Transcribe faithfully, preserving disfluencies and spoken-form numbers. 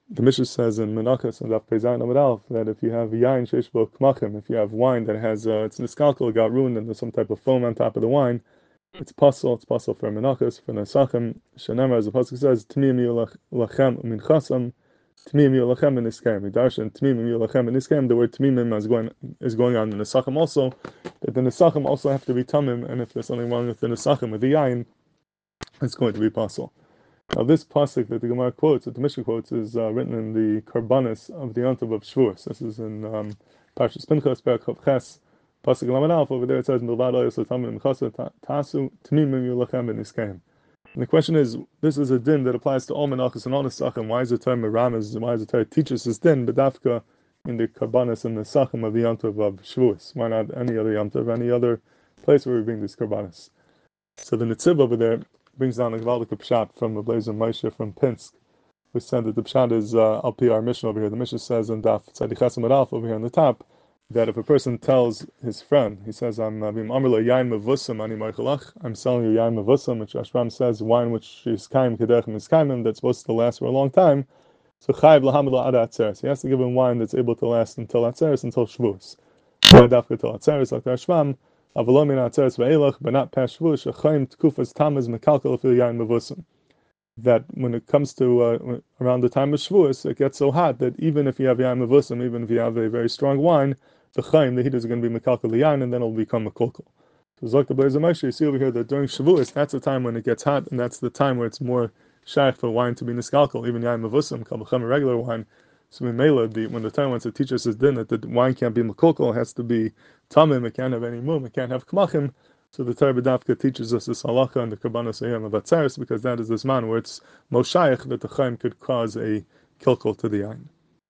the Mishnah says in Menachos and Daf Peizayin Amud Aleph that if you have yain sheish bo kmachim, if you have wine that has uh, it's niskalkal, got ruined, and there's some type of foam on top of the wine, it's puzzle. It's puzzle for Menachos, for Nesachim. Shenemar, as the pasuk says, Tmim yu lachem min chasam, Tmim yu lachem min iskem. Darshan Tmim yu lachem min iskem. The word Tmimim is going is going on in the Nesachim also. That the Nesachim also have to be tamim, and if there's something wrong with the Nesachim with the yain, it's going to be puzzle. Now, this pasuk that the Gemara quotes, that the Mishnah quotes, is uh, written in the Karbanis of the Yontav of Shavuos. This is in um, Parshas Pinchas, Perek Chav Ches, pasuk Lamed Aleph. Over there it says, "Milvad oyos l'tamim m'chasa tasu tmimim yulachem b'niskeim." And the question is, this is a din that applies to all menachos and all nesachim. Why is the term Merames? Why is the term teaches this din, but dafka in the Karbanis and the Sachim of the Yontav of Shavuos? Why not any other Yontav, any other place where we bring these Karbanis? So the Netziv over there brings down a Gvaldik Pshat from the Blazer Moshe from Pinsk, who said that the Pshat is uh, Al Pi our Mishnah over here. The Mishnah says in Daf Tzadi Chesam Ad Alf over here on the top that if a person tells his friend, he says, "I'm Avim Amrla Yain Mevusam Ani Marchalach," I'm selling you Yain Mevusam, which Rashbam says wine which is Kaim Kedechem is Kaimim, that's supposed to last for a long time. So Chayiv Lahamid Ad Atzeres, he has to give him wine that's able to last until Atzeres, until Shavuos. Dafka till Atzeres, like Rashbam. Avalomin atzeres ve'elach, but not past Shavuos. Shachayim tkufas tamaz mekalkal afil yain mevusim. That when it comes to uh, around the time of Shavuos, it gets so hot that even if you have yain mevusim, even if you have a very strong wine, the chayim, the heat is going to be mekalkal yain, and then it will become a kolkal. So Zok the Blazer Moshe, you see over here that during Shavuos, that's the time when it gets hot, and that's the time where it's more shaykh for wine to be niskalkal, even yain mevusim, kalbachem, a regular wine. So in Mela, the, when the time wants to teach us his din, that the wine can't be mekolkal, it has to be tamim, it can't have any mum, it can't have kmachim. So the Torah B'davka teaches us this halacha and the Karbanos Ayam of Atzeres, because that is this man where it's moshayich that the chaim could cause a kilkal to the yain.